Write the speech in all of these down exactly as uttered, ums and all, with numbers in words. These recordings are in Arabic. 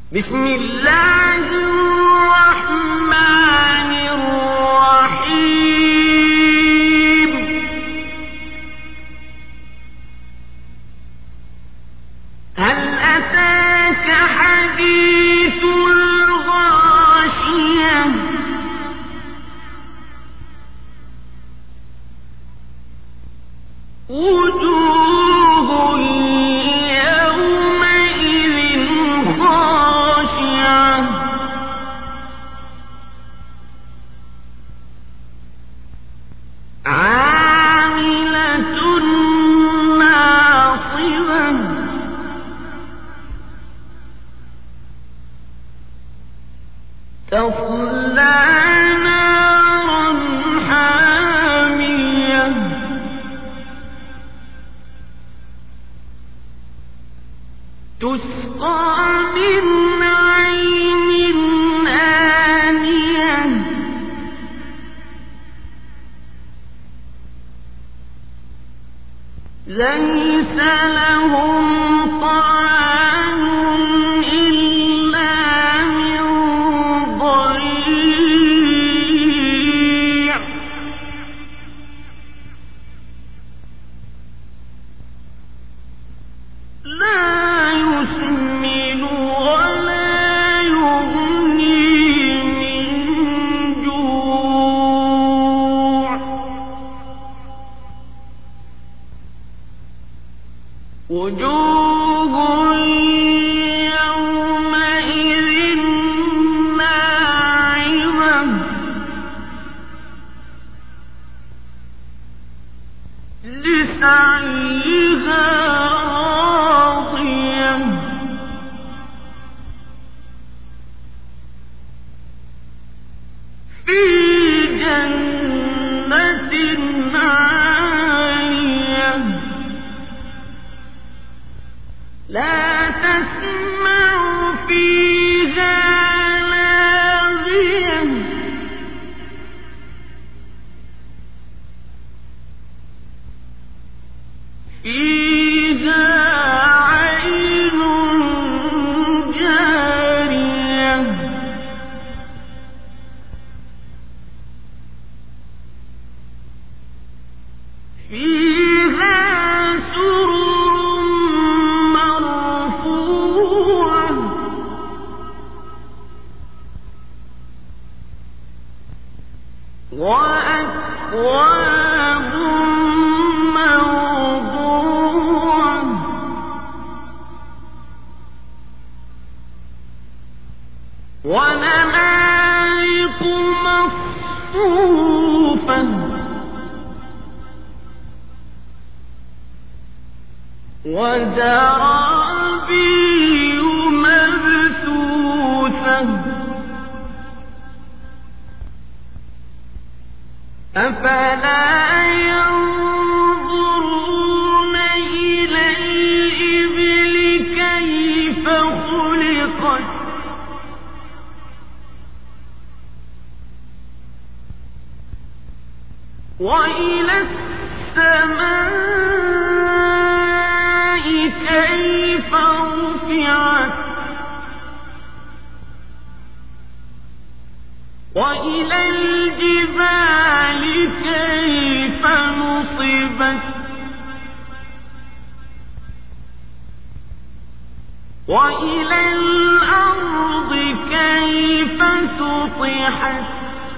بسم الله الرحمن الرحيم. هل أتاك حديث الغاشية وجوه يومئذ خاشعة عاملة ناصبة تصلى نارا حامية تسقى من عين آنية ليس لهم طعام إلا من ضريع لا يسمن ولا يغني من جوع وجوه يومئذ ناعمة لسعيها راضية في جنة عالية لا تسمع فيها لاغية فيها عين جارية فيها سرر مرفوعة وأكواب موضوعة ونمارق مصفوفة وزرابي مبثوثة أفلا ينظرون إلى الإبل كيف خلقت وإلى السماء كيف رفعت وإلى الجبال كيف نصبت وإلى الأرض كيف سطحت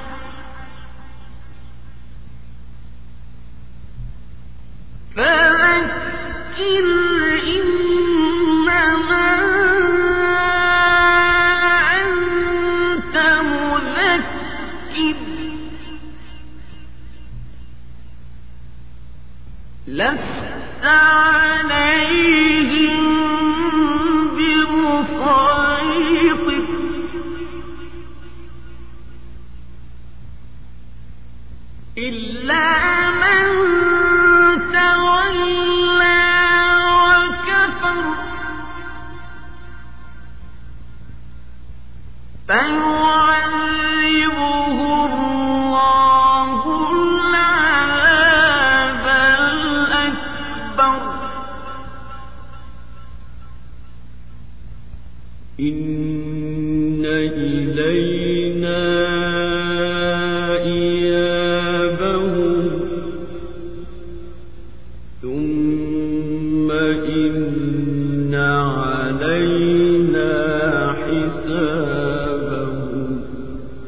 فذكر إنما أنت مذكر لست عليهم بمسيطر إلا من تولى وكفر فيعذبه الله العذاب الأكبر إن إلينا إيابهم ثم إن علينا